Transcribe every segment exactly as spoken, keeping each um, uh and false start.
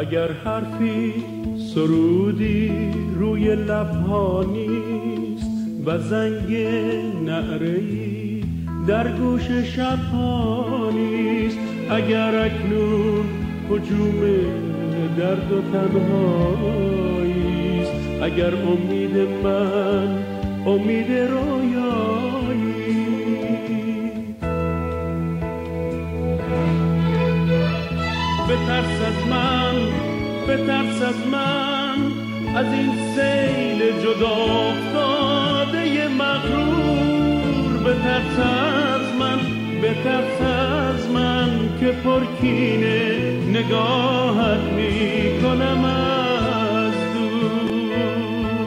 اگر حرفی سرودی روی لبها نیست و زنگ نعره‌ای در گوش شبها نیست، اگر اکنون هجوم درد و تنهاییست، اگر امید من امید رویایی، بترس از من بترس از من، از این سیل جدا افتاده مغرور، بترس از من بترس از من که پرکینه نگاهت می کنم از دور.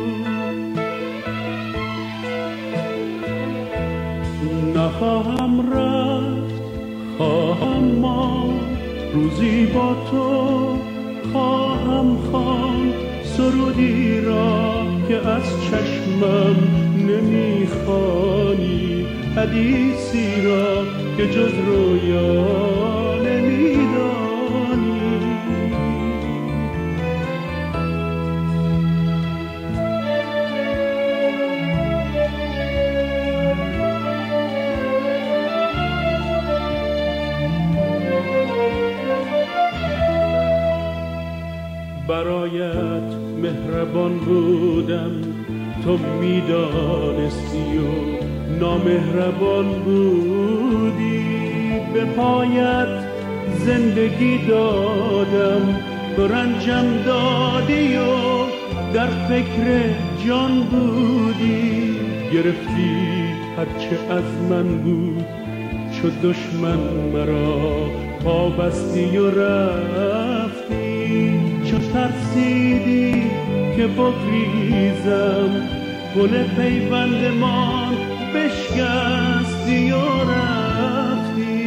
نخواهم رفت خواهم ما روزی با تو، خواهم خواند سرودی را که از چشمم نمیخوانی، حدیثی را که جز رویا نمیدانی. برایت مهربان بودم تو میدانستی و نامهربان بودی، به پایت زندگی دادم تو رنجم دادی و در فکر جان بودی، گرفتی هرچه از من بود چو دشمن مرا پا بستی و رفتی، چو ترسیدی که بگریزم گل پیوندمان بشکستی و رفتی.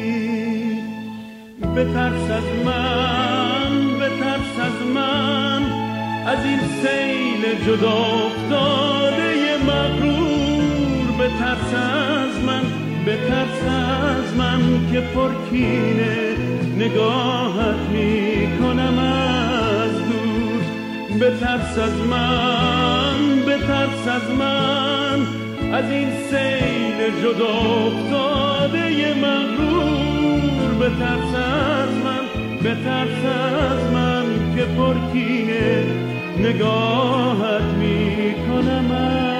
بترس از من بترس از من، از این سیل جدا افتاده مغرور، بترس از من بترس از من که پرکینه نگاهت می کنم از دور. بترس از من بترس از من، از این سیل جدا افتاده مغرور، بترس از من بترس از من که پرکینه نگاهت می کنم.